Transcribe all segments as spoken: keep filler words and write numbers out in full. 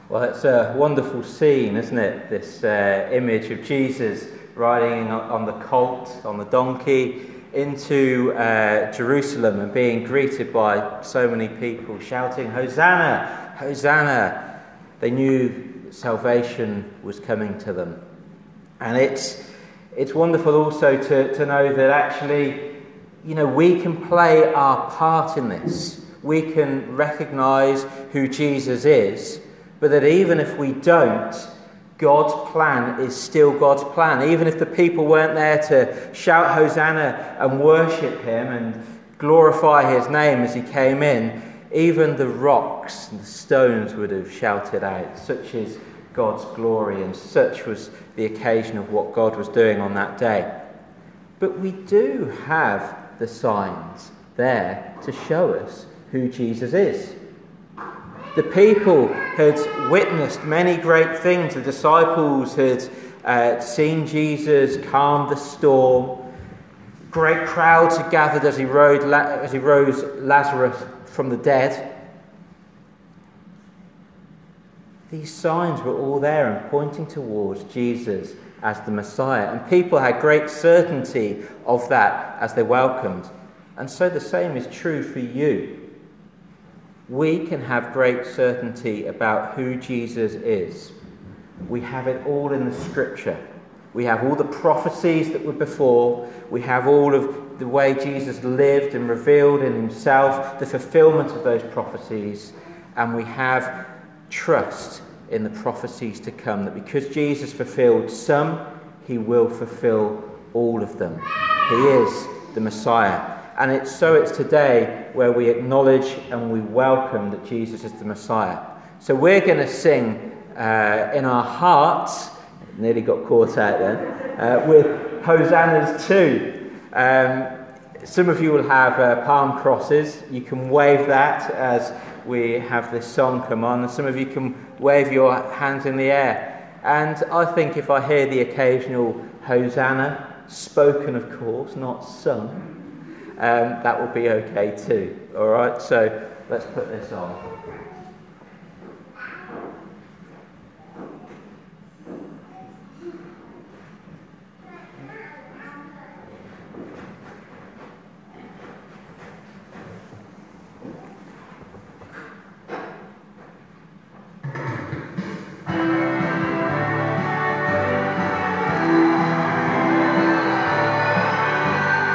Well, it's a wonderful scene, isn't it? This uh, image of Jesus riding on the colt, on the donkey, into uh, Jerusalem and being greeted by so many people shouting, "Hosanna! Hosanna!" They knew salvation was coming to them. And it's it's wonderful also to, to know that actually, you know, we can play our part in this. We can recognise who Jesus is, but that even if we don't, God's plan is still God's plan. Even if the people weren't there to shout Hosanna and worship him and glorify his name as he came in, even the rocks and the stones would have shouted out. Such is God's glory, and such was the occasion of what God was doing on that day. But we do have the signs there to show us who Jesus is. The people had witnessed many great things. The disciples had uh, seen Jesus calm the storm. Great crowds had gathered as he rode, as he rose Lazarus from the dead. These signs were all there and pointing towards Jesus as the Messiah. And people had great certainty of that as they welcomed. And so the same is true for you. We can have great certainty about who Jesus is. We have it all in the Scripture. We have all the prophecies that were before. We have all of the way Jesus lived and revealed in himself, the fulfillment of those prophecies. And we have trust in the prophecies to come, that because Jesus fulfilled some, he will fulfill all of them. He is the Messiah. And it's so it's today where we acknowledge and we welcome that Jesus is the Messiah. So we're going to sing uh, in our hearts, nearly got caught out then, uh, with Hosannas too. Um, some of you will have uh, palm crosses. You can wave that as we have this song come on. And some of you can wave your hands in the air. And I think if I hear the occasional Hosanna, spoken of course, not sung, Um, that will be okay too. All right, so let's put this on.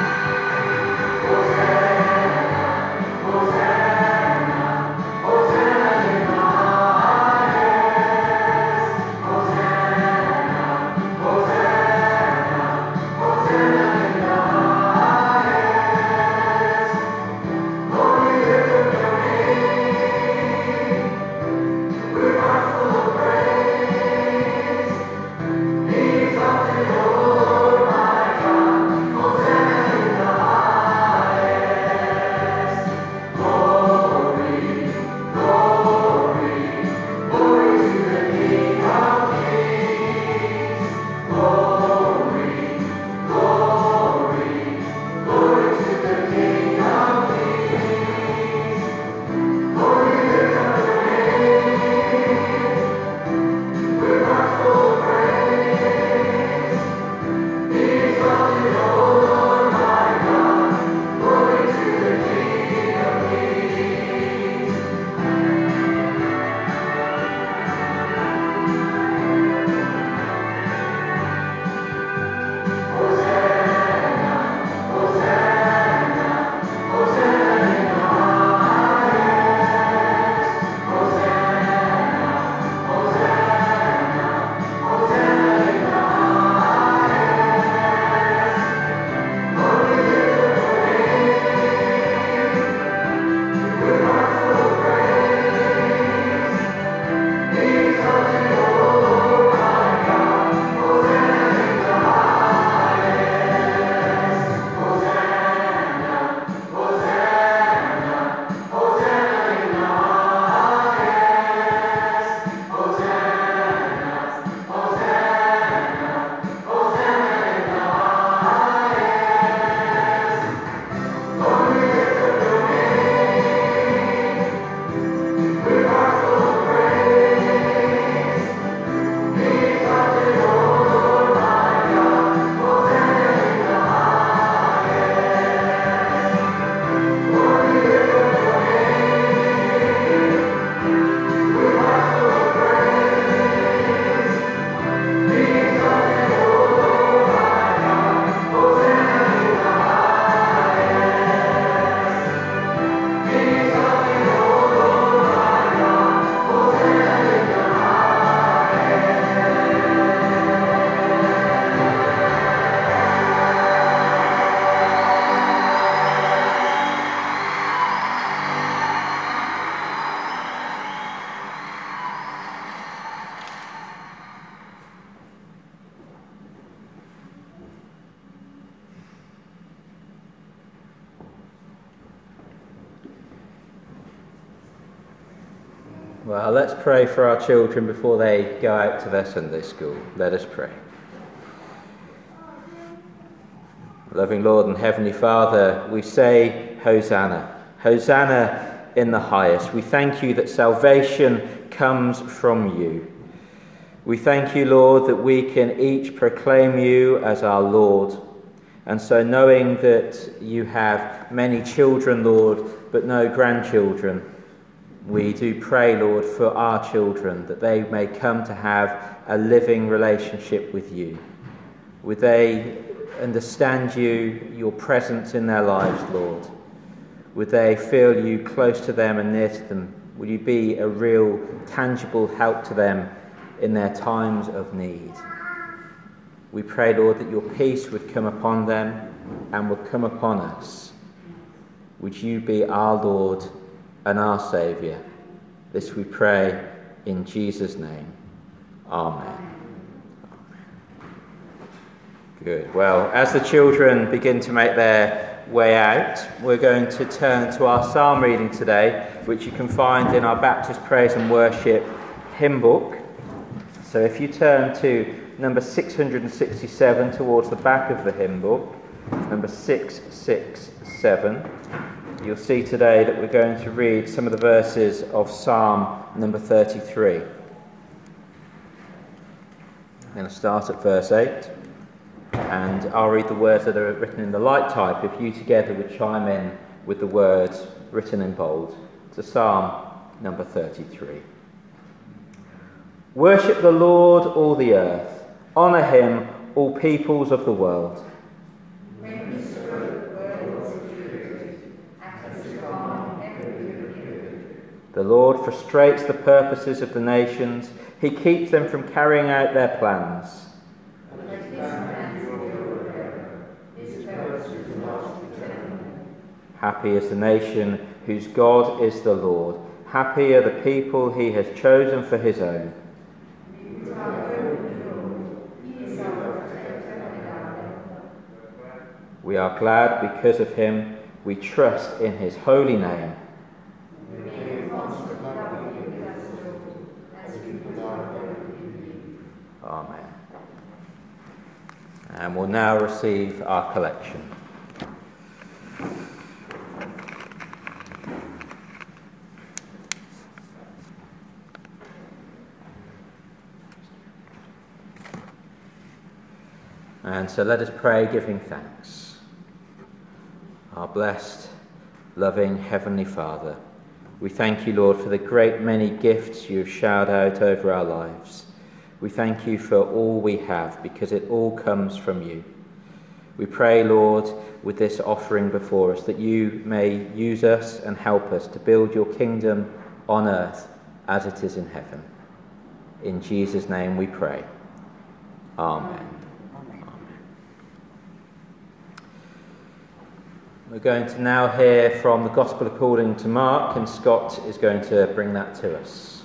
Hosanna, Well, let's pray for our children before they go out to their Sunday school. Let us pray. Loving Lord and Heavenly Father, we say, Hosanna. Hosanna in the highest. We thank you that salvation comes from you. We thank you, Lord, that we can each proclaim you as our Lord. And so knowing that you have many children, Lord, but no grandchildren, we do pray, Lord, for our children, that they may come to have a living relationship with you. Would they understand you, your presence in their lives, Lord? Would they feel you close to them and near to them? Would you be a real, tangible help to them in their times of need? We pray, Lord, that your peace would come upon them and would come upon us. Would you be our Lord and our Saviour? This we pray in Jesus' name. Amen. Good. Well, as the children begin to make their way out, we're going to turn to our psalm reading today, which you can find in our Baptist Praise and Worship hymn book. So if you turn to number six hundred sixty-seven towards the back of the hymn book, number six sixty-seven, you'll see today that we're going to read some of the verses of Psalm number thirty-three. I'm going to start at verse eight, and I'll read the words that are written in the light type if you together would chime in with the words written in bold. To Psalm number thirty-three. Worship the Lord, all the earth. Honour him, all peoples of the world. The Lord frustrates the purposes of the nations. He keeps them from carrying out their plans. Happy is the nation whose God is the Lord. Happy are the people he has chosen for his own. We are glad because of him. We trust in his holy name. Amen. And we'll now receive our collection. And so let us pray, giving thanks. Our blessed, loving Heavenly Father, we thank you, Lord, for the great many gifts you have showered out over our lives. We thank you for all we have, because it all comes from you. We pray, Lord, with this offering before us, that you may use us and help us to build your kingdom on earth as it is in heaven. In Jesus' name we pray. Amen. We're going to now hear from the Gospel according to Mark, and Scott is going to bring that to us.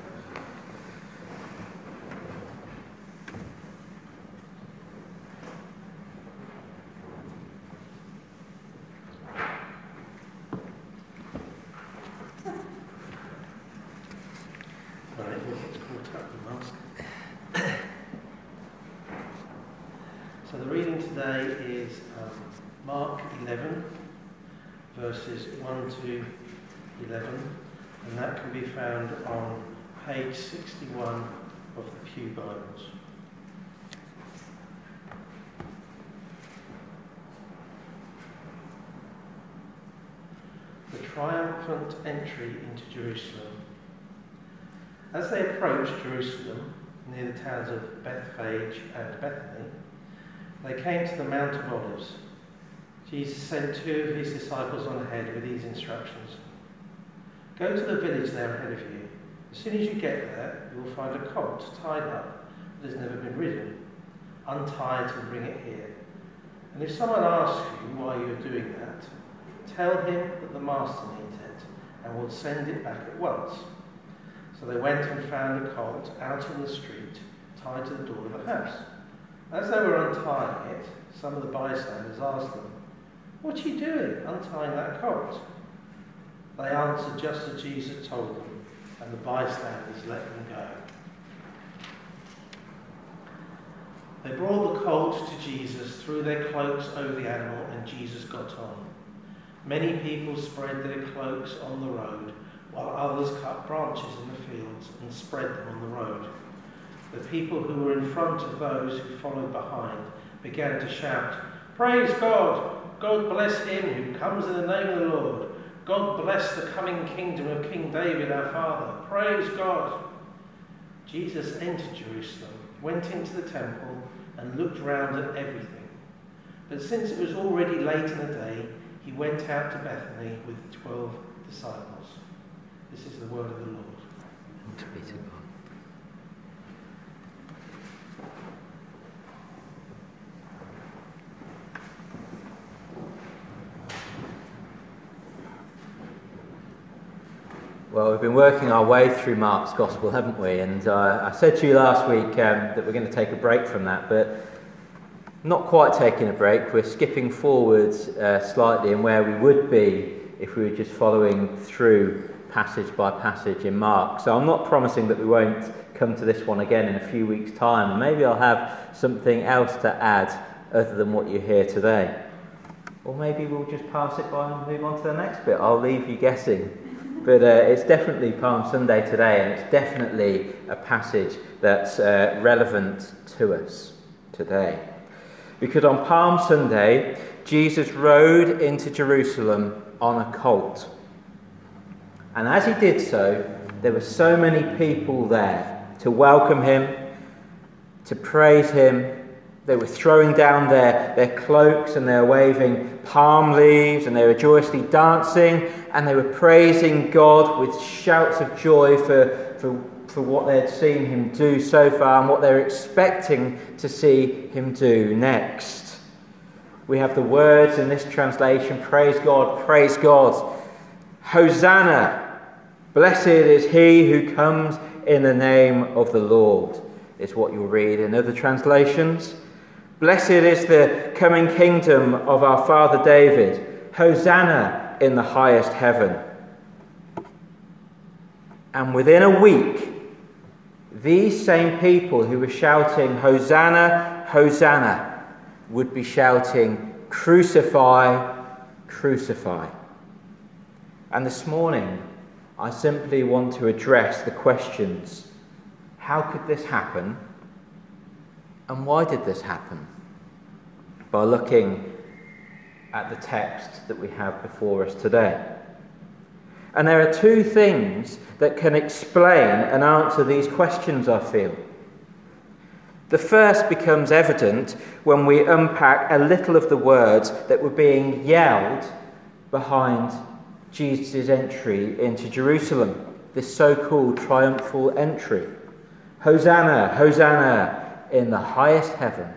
Right, we'll tap the mask. So the reading today is um, Mark eleven, verses one to eleven, and that can be found on page sixty-one of the Pew Bibles. The triumphant entry into Jerusalem. As they approached Jerusalem, near the towns of Bethphage and Bethany, they came to the Mount of Olives. Jesus sent two of his disciples on ahead with these instructions. Go to the village there ahead of you. As soon as you get there, you will find a colt tied up that has never been ridden. Untie it and bring it here. And if someone asks you why you are doing that, tell him that the master needs it and will send it back at once. So they went and found a colt out in the street, tied to the door of the house. As they were untying it, some of the bystanders asked them, "What are you doing, untying that colt?" They answered just as Jesus told them. and the bystanders let them go. They brought the colt to Jesus, threw their cloaks over the animal, and Jesus got on. Many people spread their cloaks on the road, while others cut branches in the fields and spread them on the road. The people who were in front of those who followed behind began to shout, "Praise God! God bless him who comes in the name of the Lord. God bless the coming kingdom of King David our father. Praise God!" Jesus entered Jerusalem, went into the temple, and looked round at everything. But since it was already late in the day, he went out to Bethany with the twelve disciples. This is the word of the Lord. Thanks be to God. Well, we've been working our way through Mark's Gospel, haven't we? And uh, I said to you last week um, that we're going to take a break from that, but not quite taking a break. We're skipping forwards uh, slightly in where we would be if we were just following through passage by passage in Mark. So I'm not promising that we won't come to this one again in a few weeks' time. And maybe I'll have something else to add other than what you hear today. Or maybe we'll just pass it by and move on to the next bit. I'll leave you guessing. But uh, it's definitely Palm Sunday today, and it's definitely a passage that's uh, relevant to us today. Because on Palm Sunday, Jesus rode into Jerusalem on a colt. And as he did so, there were so many people there to welcome him, to praise him. They were throwing down their, their cloaks and they were waving palm leaves and they were joyously dancing and they were praising God with shouts of joy for, for, for what they had seen him do so far and what they were expecting to see him do next. We have the words in this translation, praise God, praise God. Hosanna, blessed is he who comes in the name of the Lord, is what you'll read in other translations. Blessed is the coming kingdom of our father David. Hosanna in the highest heaven. And within a week, these same people who were shouting, Hosanna, Hosanna, would be shouting, crucify, crucify. And this morning, I simply want to address the questions. How could this happen? And why did this happen? By looking at the text that we have before us today. And there are two things that can explain and answer these questions, I feel. The first becomes evident when we unpack a little of the words that were being yelled behind Jesus' entry into Jerusalem, this so-called triumphal entry. Hosanna, Hosanna in the highest heaven.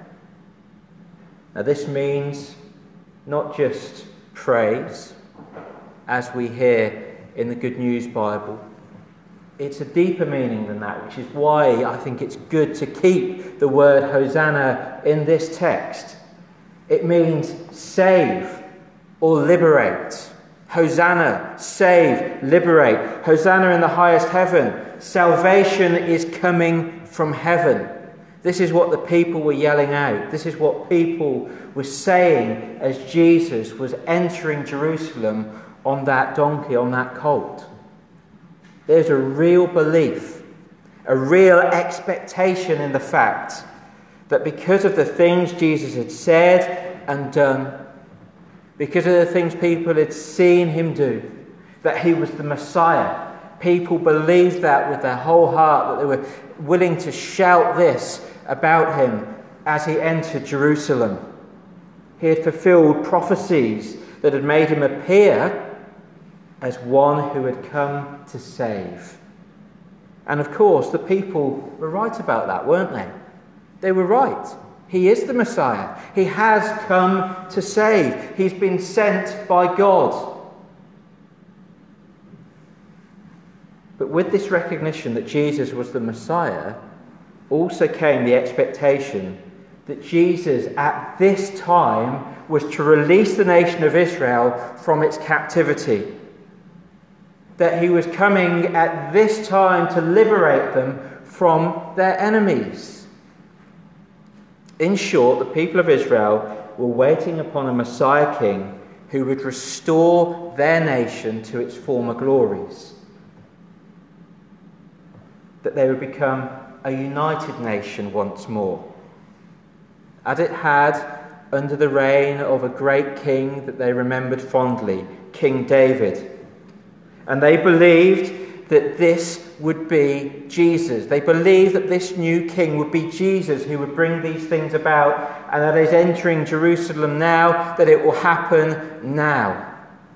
Now this means not just praise, as we hear in the Good News Bible. It's a deeper meaning than that, which is why I think it's good to keep the word Hosanna in this text. It means save or liberate. Hosanna, save, liberate. Hosanna in the highest heaven. Salvation is coming from heaven. This is what the people were yelling out. This is what people were saying as Jesus was entering Jerusalem on that donkey, on that colt. There's a real belief, a real expectation in the fact that because of the things Jesus had said and done, because of the things people had seen him do, that he was the Messiah. People believed that with their whole heart, that they were willing to shout this about him as he entered Jerusalem. He had fulfilled prophecies that had made him appear as one who had come to save. And of course, the people were right about that, weren't they? They were right. He is the Messiah. He has come to save. He's been sent by God. But with this recognition that Jesus was the Messiah, also came the expectation that Jesus at this time was to release the nation of Israel from its captivity. that he was coming at this time to liberate them from their enemies. In short, the people of Israel were waiting upon a Messiah king who would restore their nation to its former glories. That they would become a united nation once more, as it had under the reign of a great king that they remembered fondly, King David. And they believed that this would be Jesus. They believed that this new king would be Jesus who would bring these things about, and that is entering Jerusalem now, that it will happen now.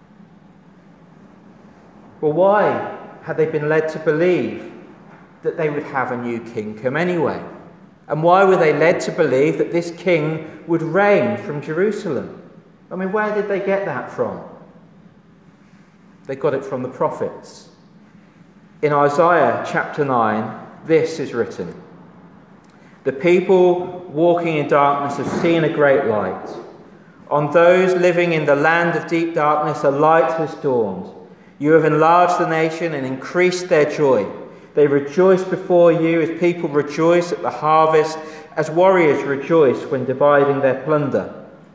Well, why had they been led to believe that they would have a new king come anyway? And why were they led to believe that this king would reign from Jerusalem? I mean, where did they get that from? They got it from the prophets. In Isaiah chapter nine, this is written: "The people walking in darkness have seen a great light. On those living in the land of deep darkness, a light has dawned. You have enlarged the nation and increased their joy. They rejoice before you as people rejoice at the harvest, as warriors rejoice when dividing their plunder.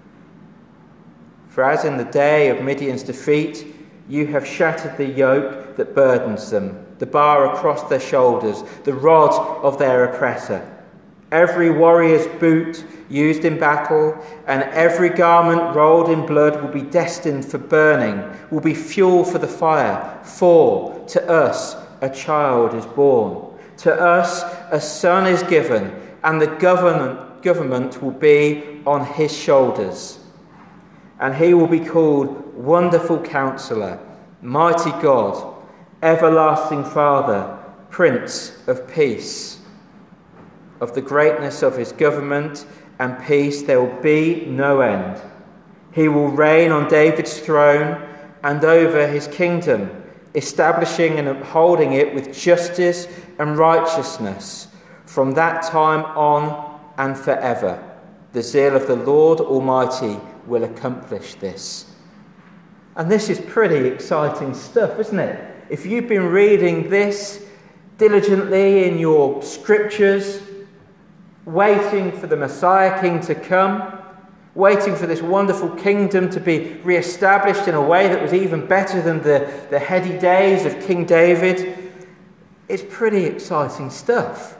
For as in the day of Midian's defeat, you have shattered the yoke that burdens them, the bar across their shoulders, the rod of their oppressor. Every warrior's boot used in battle and every garment rolled in blood will be destined for burning, will be fuel for the fire. For to us a child is born, to us a son is given, and the government, government will be on his shoulders. And he will be called Wonderful Counselor, Mighty God, Everlasting Father, Prince of Peace. Of the greatness of his government and peace there will be no end. He will reign on David's throne and over his kingdom, establishing and upholding it with justice and righteousness from that time on and forever. The zeal of the Lord Almighty will accomplish this." And this is pretty exciting stuff, isn't it? If you've been reading this diligently in your scriptures, waiting for the Messiah King to come, waiting for this wonderful kingdom to be re-established in a way that was even better than the, the heady days of King David, it's pretty exciting stuff.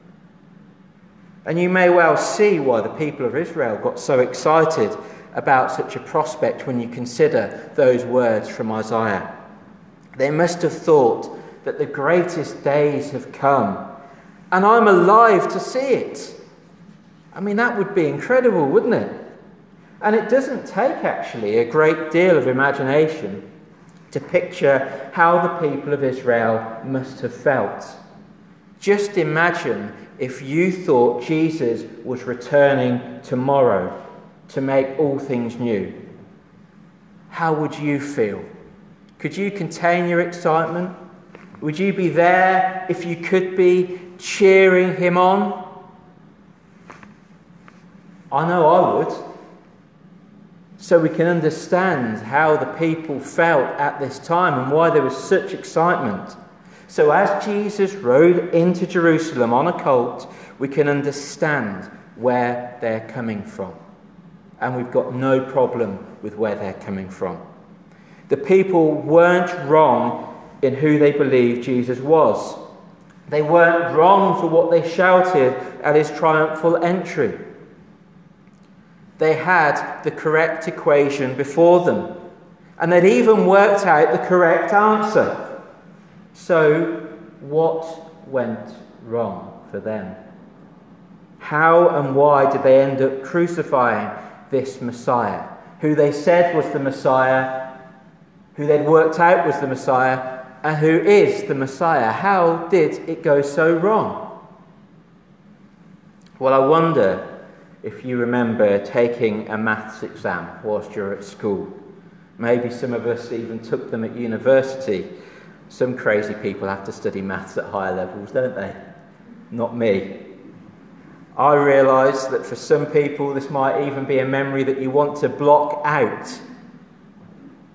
And you may well see why the people of Israel got so excited about such a prospect when you consider those words from Isaiah. They must have thought that the greatest days have come, and I'm alive to see it. I mean, that would be incredible, wouldn't it? And it doesn't take, actually, a great deal of imagination to picture how the people of Israel must have felt. Just imagine if you thought Jesus was returning tomorrow to make all things new. How would you feel? Could you contain your excitement? Would you be there, if you could be, cheering him on? I know I would. So we can understand how the people felt at this time and why there was such excitement. So as Jesus rode into Jerusalem on a colt, we can understand where they're coming from. And we've got no problem with where they're coming from. The people weren't wrong in who they believed Jesus was. They weren't wrong for what they shouted at his triumphal entry. They had the correct equation before them, and they'd even worked out the correct answer. So, what went wrong for them? How and why did they end up crucifying this Messiah, who they said was the Messiah, who they'd worked out was the Messiah, and who is the Messiah? How did it go so wrong? Well, I wonder if you remember taking a maths exam whilst you're at school. Maybe some of us even took them at university. Some crazy people have to study maths at higher levels, don't they? Not me. I realise that for some people this might even be a memory that you want to block out.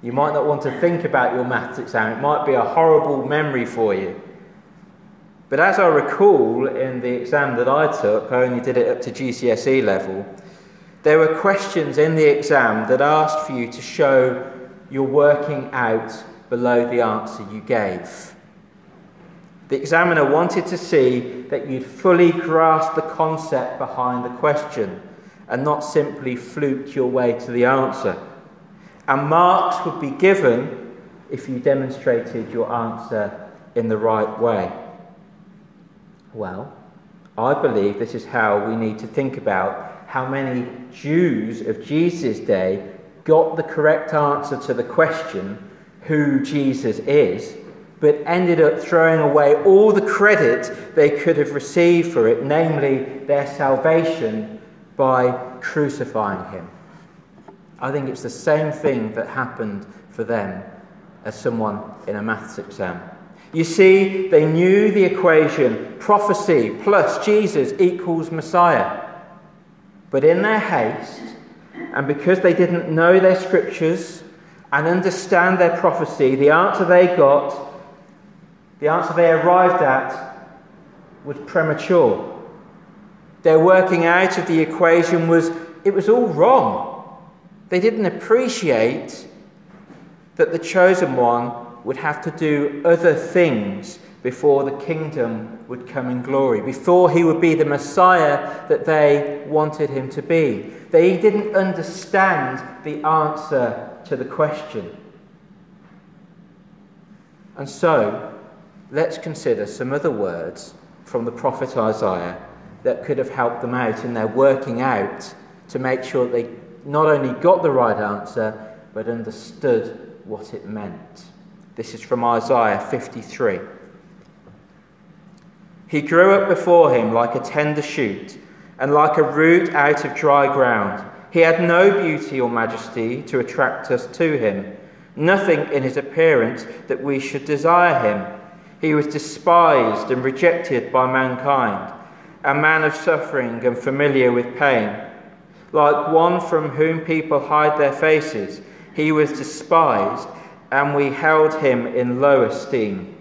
You might not want to think about your maths exam. It might be a horrible memory for you. But as I recall, in the exam that I took, I only did it up to G C S E level, there were questions in the exam that asked for you to show you're working out below the answer you gave. The examiner wanted to see that you'd fully grasped the concept behind the question and not simply fluked your way to the answer. And marks would be given if you demonstrated your answer in the right way. Well, I believe this is how we need to think about how many Jews of Jesus' day got the correct answer to the question, who Jesus is, but ended up throwing away all the credit they could have received for it, namely their salvation, by crucifying him. I think it's the same thing that happened for them as someone in a maths exam. You see, they knew the equation prophecy plus Jesus equals Messiah. But in their haste, and because they didn't know their scriptures and understand their prophecy, the answer they got, the answer they arrived at, was premature. Their working out of the equation was, it was all wrong. They didn't appreciate that the chosen one would have to do other things before the kingdom would come in glory, before he would be the Messiah that they wanted him to be. They didn't understand the answer to the question. And so, let's consider some other words from the prophet Isaiah that could have helped them out in their working out to make sure they not only got the right answer, but understood what it meant. This is from Isaiah fifty-three. He grew up before him like a tender shoot, and like a root out of dry ground. He had no beauty or majesty to attract us to him, nothing in his appearance that we should desire him. He was despised and rejected by mankind, a man of suffering and familiar with pain. Like one from whom people hide their faces, he was despised, and we held him in low esteem.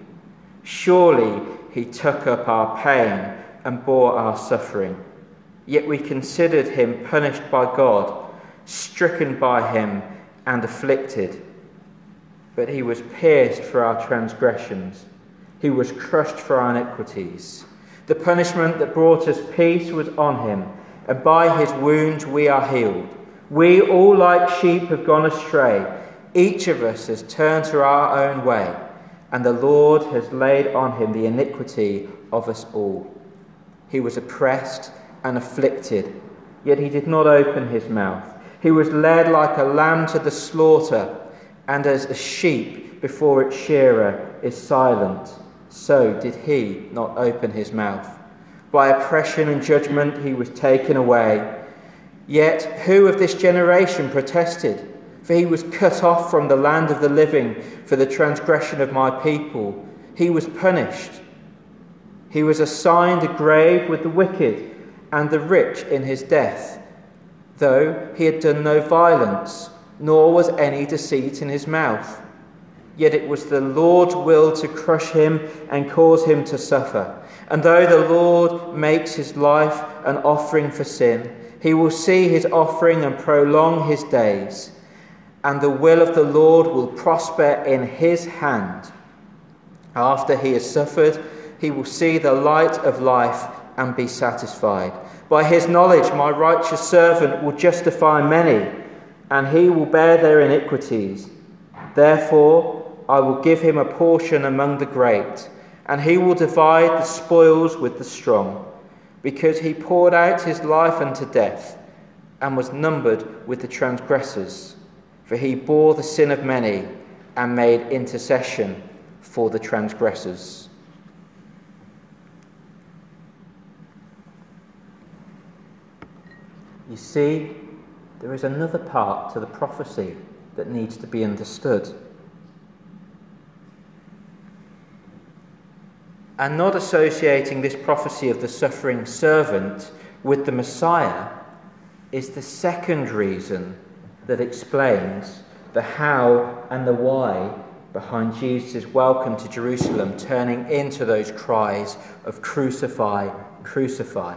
Surely he took up our pain and bore our suffering. Yet we considered him punished by God, stricken by him and afflicted. But he was pierced for our transgressions. He was crushed for our iniquities. The punishment that brought us peace was on him, and by his wounds we are healed. We all like sheep have gone astray. Each of us has turned to our own way, and the Lord has laid on him the iniquity of us all. He was oppressed and afflicted, yet he did not open his mouth. He was led like a lamb to the slaughter, and as a sheep before its shearer is silent, so did he not open his mouth. By oppression and judgment he was taken away. Yet who of this generation protested? For he was cut off from the land of the living for the transgression of my people. He was punished. He was assigned a grave with the wicked and the rich in his death, though he had done no violence, nor was any deceit in his mouth. Yet it was the Lord's will to crush him and cause him to suffer. And though the Lord makes his life an offering for sin, he will see his offering and prolong his days. And the will of the Lord will prosper in his hand. After he has suffered, he will see the light of life and be satisfied. By his knowledge, my righteous servant will justify many, and he will bear their iniquities. Therefore, I will give him a portion among the great, and he will divide the spoils with the strong, because he poured out his life unto death, and was numbered with the transgressors. For he bore the sin of many, and made intercession for the transgressors. You see, there is another part to the prophecy that needs to be understood. And not associating this prophecy of the suffering servant with the Messiah is the second reason that explains the how and the why behind Jesus' welcome to Jerusalem, turning into those cries of crucify, crucify.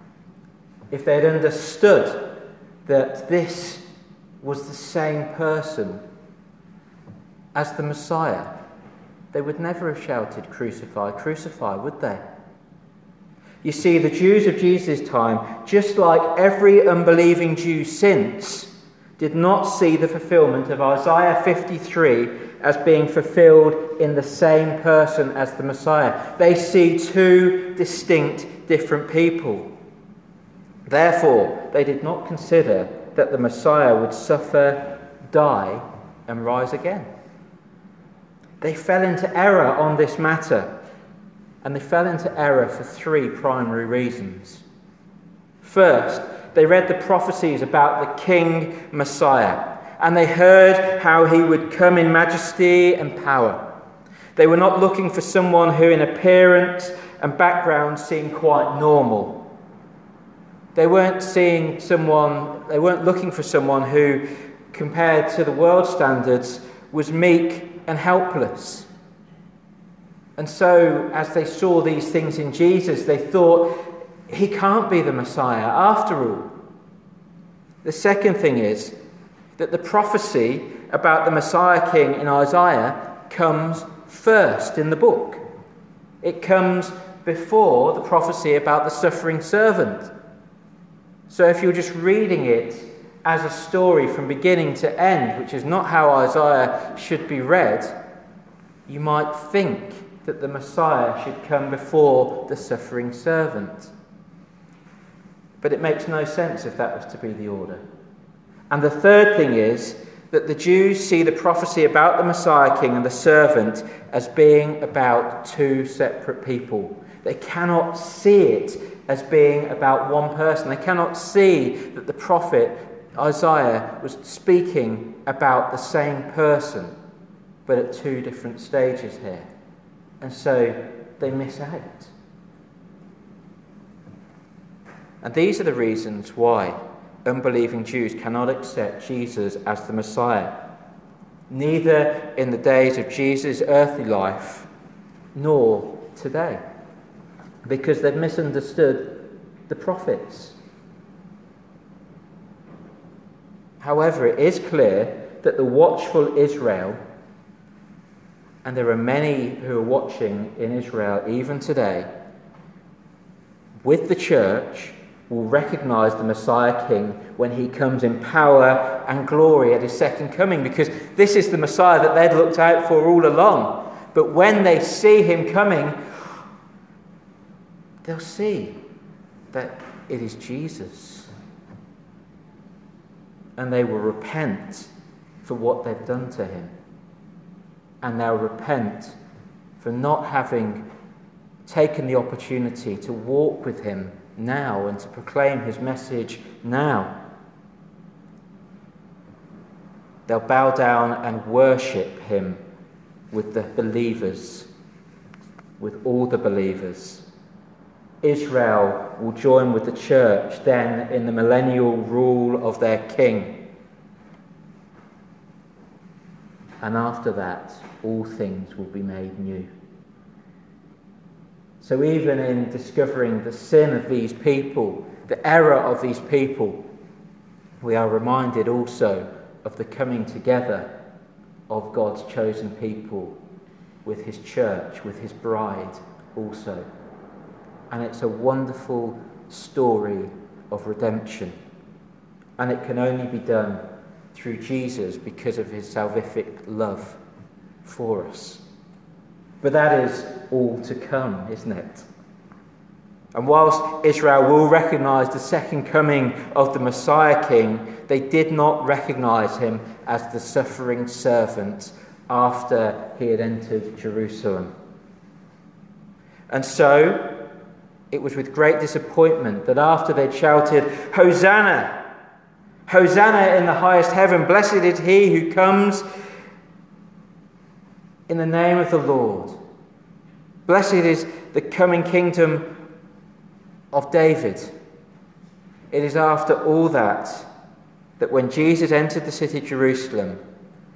If they'd understood that this was the same person as the Messiah, they would never have shouted, crucify, crucify, would they? You see, the Jews of Jesus' time, just like every unbelieving Jew since, did not see the fulfillment of Isaiah fifty-three as being fulfilled in the same person as the Messiah. They see two distinct, different people. Therefore, they did not consider that the Messiah would suffer, die, and rise again. They fell into error on this matter, and they fell into error for three primary reasons. First, they read the prophecies about the King Messiah, and they heard how he would come in majesty and power. They were not looking for someone who in appearance and background seemed quite normal. They weren't seeing someone, they weren't looking for someone who, compared to the world standards, was meek and helpless. And so, as they saw these things in Jesus, they thought, he can't be the Messiah after all. The second thing is that the prophecy about the Messiah King in Isaiah comes first in the book. It comes before the prophecy about the suffering servant. So if you're just reading it as a story from beginning to end, which is not how Isaiah should be read, you might think that the Messiah should come before the suffering servant. But it makes no sense if that was to be the order. And the third thing is that the Jews see the prophecy about the Messiah King and the servant as being about two separate people. They cannot see it as being about one person. They cannot see that the prophet Isaiah was speaking about the same person, but at two different stages here. And so they miss out. And these are the reasons why unbelieving Jews cannot accept Jesus as the Messiah, neither in the days of Jesus' earthly life nor today, because they've misunderstood the prophets. However, it is clear that the watchful Israel, and there are many who are watching in Israel even today, with the church, will recognise the Messiah King when he comes in power and glory at his second coming, because this is the Messiah that they'd looked out for all along. But when they see him coming, they'll see that it is Jesus. And they will repent for what they've done to him. And they'll repent for not having taken the opportunity to walk with him now and to proclaim his message now. They'll bow down and worship him with the believers, with all the believers. Israel will join with the church then in the millennial rule of their king. And after that, all things will be made new. So even in discovering the sin of these people, the error of these people, we are reminded also of the coming together of God's chosen people with his church, with his bride also. And it's a wonderful story of redemption. And it can only be done through Jesus because of his salvific love for us. But that is all to come, isn't it? And whilst Israel will recognise the second coming of the Messiah King, they did not recognise him as the suffering servant after he had entered Jerusalem. And so it was with great disappointment that after they'd shouted, Hosanna! Hosanna in the highest heaven! Blessed is he who comes in the name of the Lord. Blessed is the coming kingdom of David. It is after all that, that when Jesus entered the city of Jerusalem,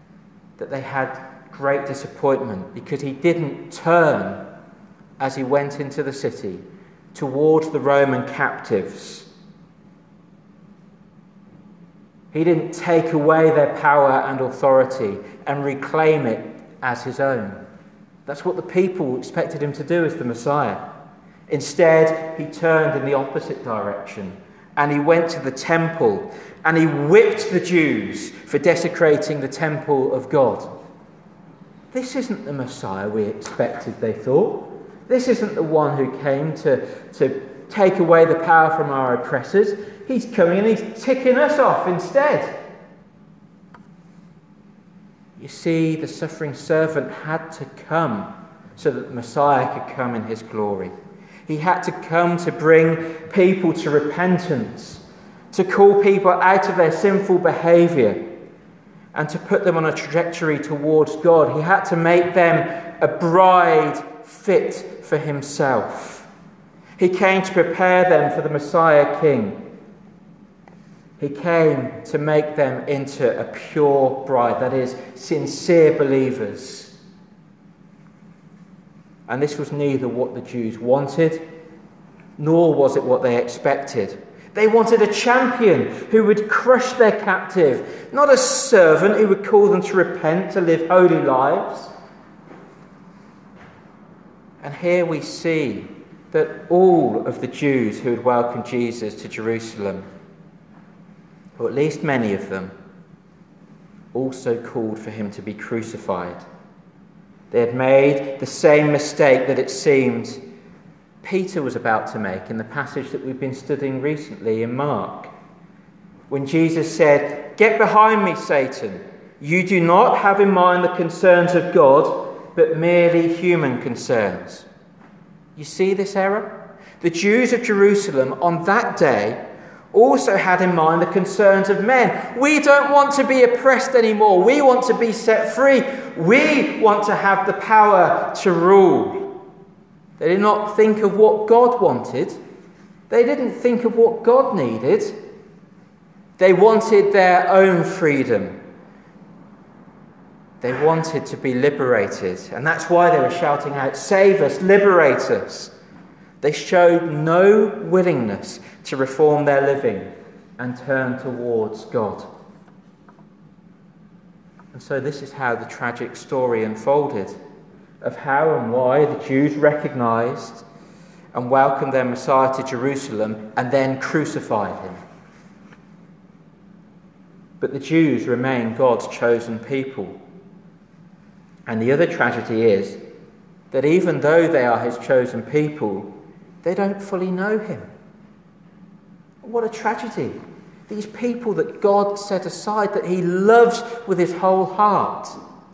that they had great disappointment because he didn't turn as he went into the city towards the Roman captives. He didn't take away their power and authority and reclaim it as his own. That's what the people expected him to do as the Messiah. Instead, he turned in the opposite direction and he went to the temple and he whipped the Jews for desecrating the temple of God. This isn't the Messiah we expected, they thought. This isn't the one who came to, to take away the power from our oppressors. He's coming and he's ticking us off instead. You see, the suffering servant had to come so that the Messiah could come in his glory. He had to come to bring people to repentance, to call people out of their sinful behaviour, and to put them on a trajectory towards God. He had to make them a bride fit for himself. He came to prepare them for the Messiah King. He came to make them into a pure bride, that is, sincere believers. And this was neither what the Jews wanted, nor was it what they expected. They wanted a champion who would crush their captive, not a servant who would call them to repent, to live holy lives. And here we see that all of the Jews who had welcomed Jesus to Jerusalem, or at least many of them, also called for him to be crucified. They had made the same mistake that it seemed Peter was about to make in the passage that we've been studying recently in Mark. When Jesus said, "Get behind me, Satan. You do not have in mind the concerns of God, but merely human concerns." You see this error? The Jews of Jerusalem on that day also had in mind the concerns of men. We don't want to be oppressed anymore. We want to be set free. We want to have the power to rule. They did not think of what God wanted. They didn't think of what God needed. They wanted their own freedom. They wanted to be liberated. And that's why they were shouting out, "Save us, liberate us." They showed no willingness to reform their living and turn towards God. And so this is how the tragic story unfolded, of how and why the Jews recognised and welcomed their Messiah to Jerusalem and then crucified him. But the Jews remain God's chosen people. And the other tragedy is that even though they are his chosen people, they don't fully know him. What a tragedy. These people that God set aside, that he loves with his whole heart,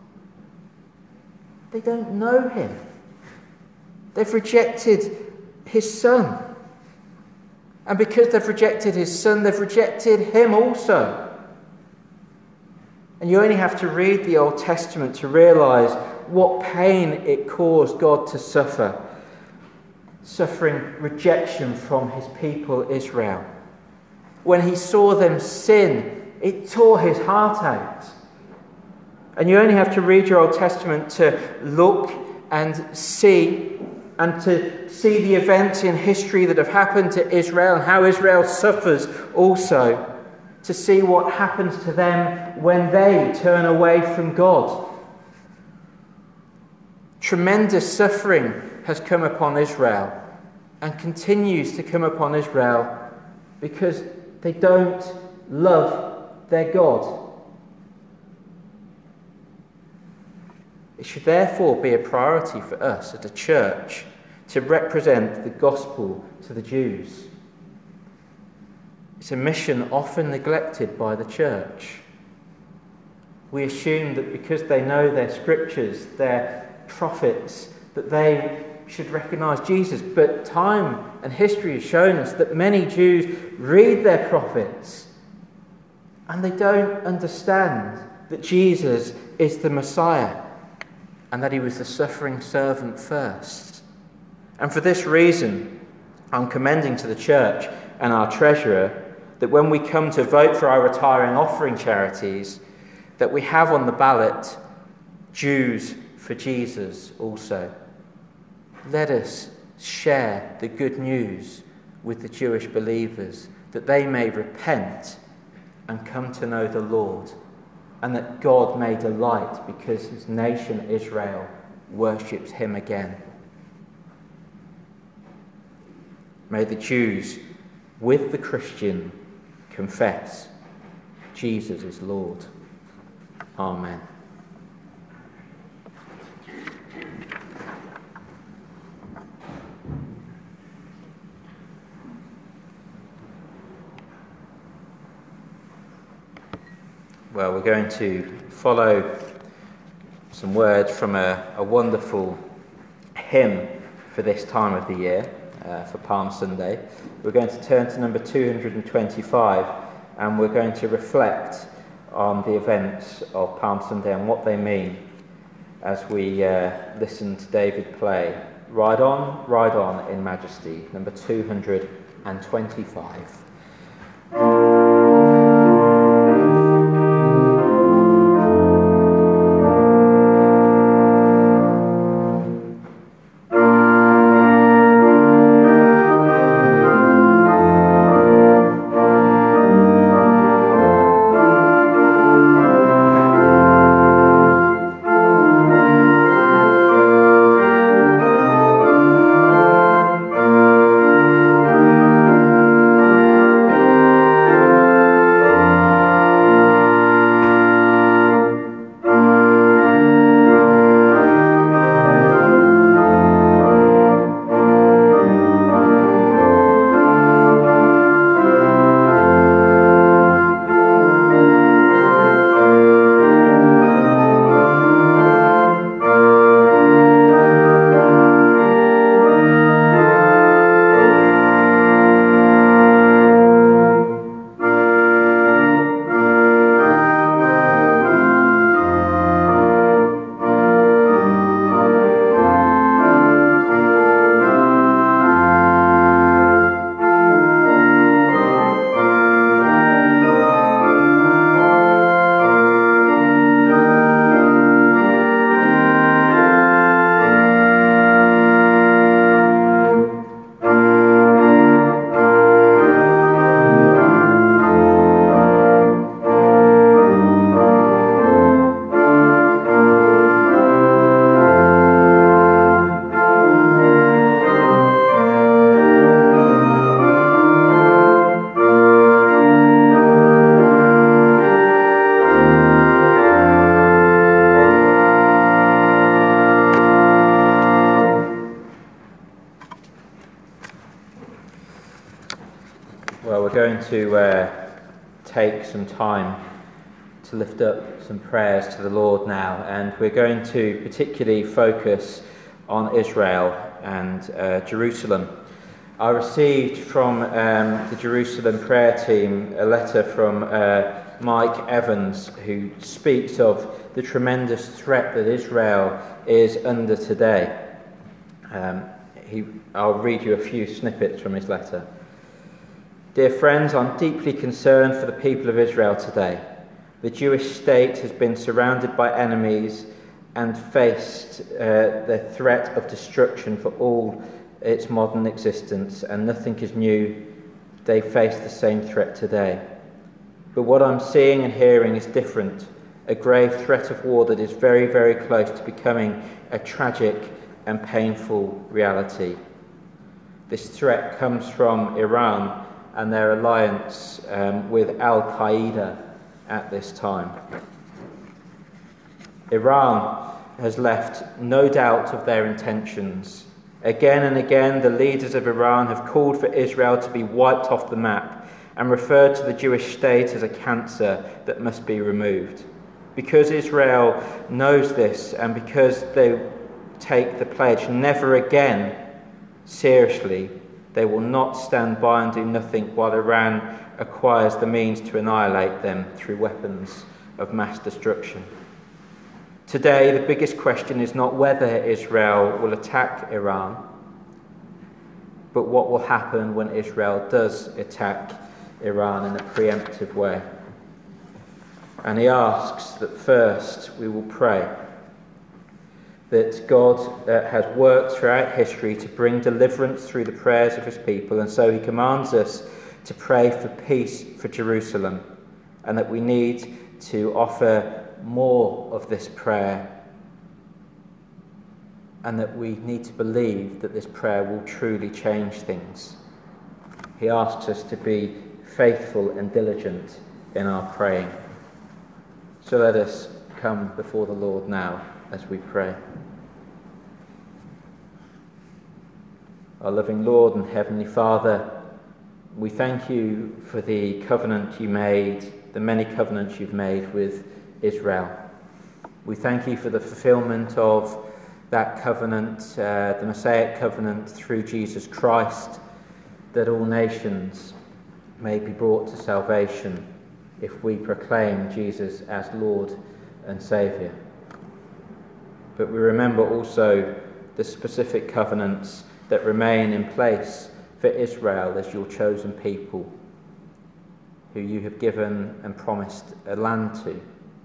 they don't know him. They've rejected his son. And because they've rejected his son, they've rejected him also. And you only have to read the Old Testament to realise what pain it caused God to suffer. Suffering rejection from his people Israel. When he saw them sin, it tore his heart out. And you only have to read your Old Testament to look and see, and to see the events in history that have happened to Israel and how Israel suffers also, to see what happens to them when they turn away from God. Tremendous suffering has come upon Israel and continues to come upon Israel because they don't love their God. It should therefore be a priority for us as a church to represent the gospel to the Jews. It's a mission often neglected by the church. We assume that because they know their scriptures, their prophets, that they should recognise Jesus. But time and history has shown us that many Jews read their prophets and they don't understand that Jesus is the Messiah and that he was the suffering servant first. And for this reason, I'm commending to the church and our treasurer that when we come to vote for our retiring offering charities, that we have on the ballot Jews for Jesus also. Let us share the good news with the Jewish believers, that they may repent and come to know the Lord, and that God may delight because his nation Israel worships him again. May the Jews with the Christian confess Jesus is Lord. Amen. Well, we're going to follow some words from a, a wonderful hymn for this time of the year, uh, for Palm Sunday. We're going to turn to number two hundred twenty-five, and we're going to reflect on the events of Palm Sunday and what they mean as we uh, listen to David play Ride On, Ride On in Majesty, number two hundred twenty-five. Going to uh, take some time to lift up some prayers to the Lord now, and we're going to particularly focus on Israel and uh, Jerusalem. I received from um, the Jerusalem prayer team a letter from uh, Mike Evans, who speaks of the tremendous threat that Israel is under today. Um, he, I'll read you a few snippets from his letter. Dear friends, I'm deeply concerned for the people of Israel today. The Jewish state has been surrounded by enemies and faced uh, the threat of destruction for all its modern existence, and nothing is new. They face the same threat today. But what I'm seeing and hearing is different. A grave threat of war that is very, very close to becoming a tragic and painful reality. This threat comes from Iran and their alliance um, with Al-Qaeda at this time. Iran has left no doubt of their intentions. Again and again, the leaders of Iran have called for Israel to be wiped off the map and referred to the Jewish state as a cancer that must be removed. Because Israel knows this, and because they take the pledge never again seriously, they will not stand by and do nothing while Iran acquires the means to annihilate them through weapons of mass destruction. Today, the biggest question is not whether Israel will attack Iran, but what will happen when Israel does attack Iran in a preemptive way. And he asks that first we will pray, that God uh, has worked throughout history to bring deliverance through the prayers of his people, and so he commands us to pray for peace for Jerusalem, and that we need to offer more of this prayer, and that we need to believe that this prayer will truly change things. He asks us to be faithful and diligent in our praying. So let us come before the Lord now as we pray. Our loving Lord and Heavenly Father, we thank you for the covenant you made, the many covenants you've made with Israel. We thank you for the fulfillment of that covenant, uh, the Mosaic covenant through Jesus Christ, that all nations may be brought to salvation if we proclaim Jesus as Lord and Saviour. But we remember also the specific covenants that remain in place for Israel as your chosen people, who you have given and promised a land to.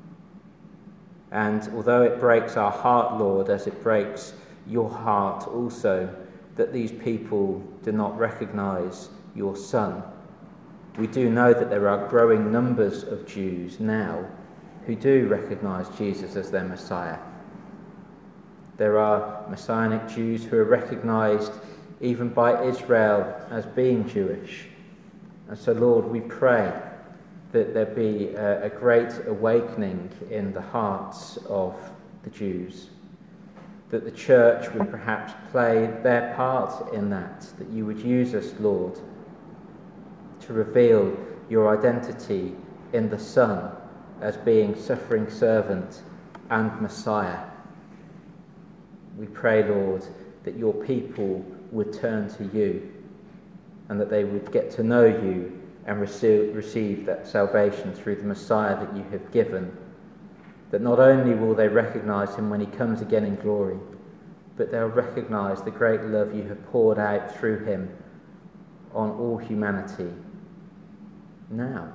And although it breaks our heart, Lord, as it breaks your heart also, that these people do not recognise your Son, we do know that there are growing numbers of Jews now who do recognise Jesus as their Messiah. There are Messianic Jews who are recognised even by Israel as being Jewish. And so, Lord, we pray that there be a, a great awakening in the hearts of the Jews, that the church would perhaps play their part in that, that you would use us, Lord, to reveal your identity in the Son as being suffering servant and Messiah. We pray, Lord, that your people would turn to you and that they would get to know you and receive, receive that salvation through the Messiah that you have given. That not only will they recognise him when he comes again in glory, but they'll recognise the great love you have poured out through him on all humanity now.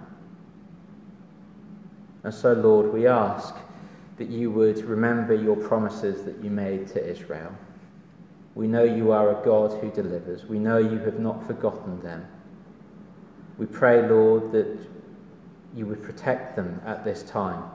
And so, Lord, we ask that you would remember your promises that you made to Israel. We know you are a God who delivers. We know you have not forgotten them. We pray, Lord, that you would protect them at this time.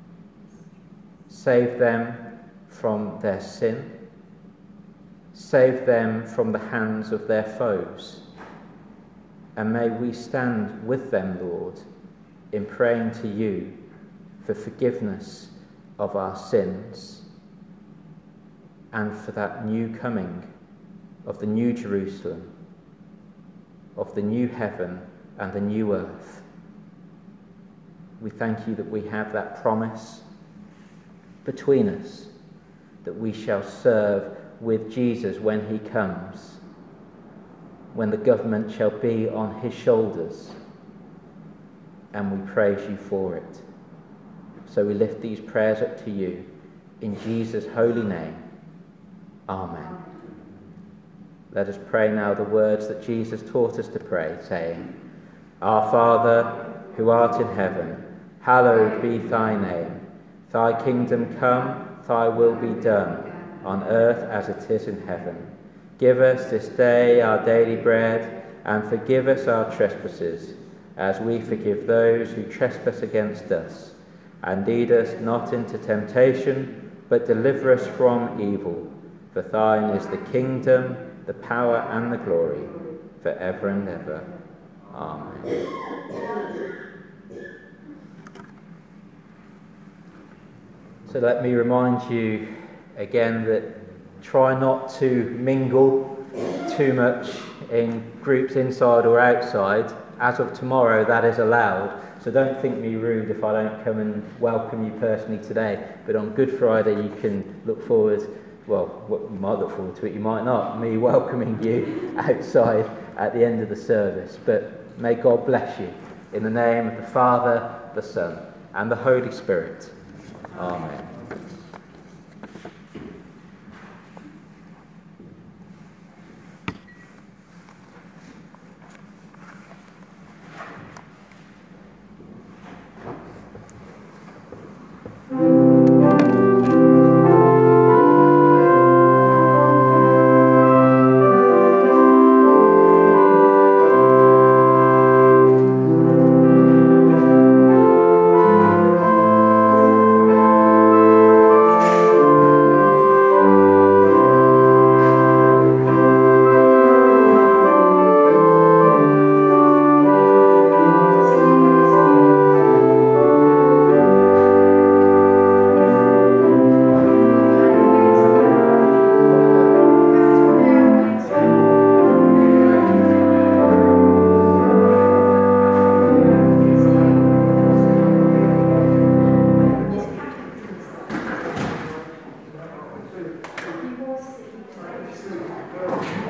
Save them from their sin. Save them from the hands of their foes. And may we stand with them, Lord, in praying to you for forgiveness of our sins and for that new coming of the new Jerusalem, of the new heaven and the new earth. We thank you that we have that promise between us, that we shall serve with Jesus when he comes, when the government shall be on his shoulders, and we praise you for it. So we lift these prayers up to you in Jesus' holy name. Amen. Let us pray now the words that Jesus taught us to pray, saying, Our Father, who art in heaven, hallowed be thy name. Thy kingdom come, thy will be done, on earth as it is in heaven. Give us this day our daily bread, and forgive us our trespasses, as we forgive those who trespass against us. And lead us not into temptation, but deliver us from evil. For thine is the kingdom, the power and the glory, for ever and ever. Amen. So let me remind you again that try not to mingle too much in groups inside or outside. As of tomorrow, that is allowed. So don't think me rude if I don't come and welcome you personally today. But on Good Friday, you can look forward, well, you might look forward to it, you might not, me welcoming you outside at the end of the service. But may God bless you. In the name of the Father, the Son, and the Holy Spirit. Amen.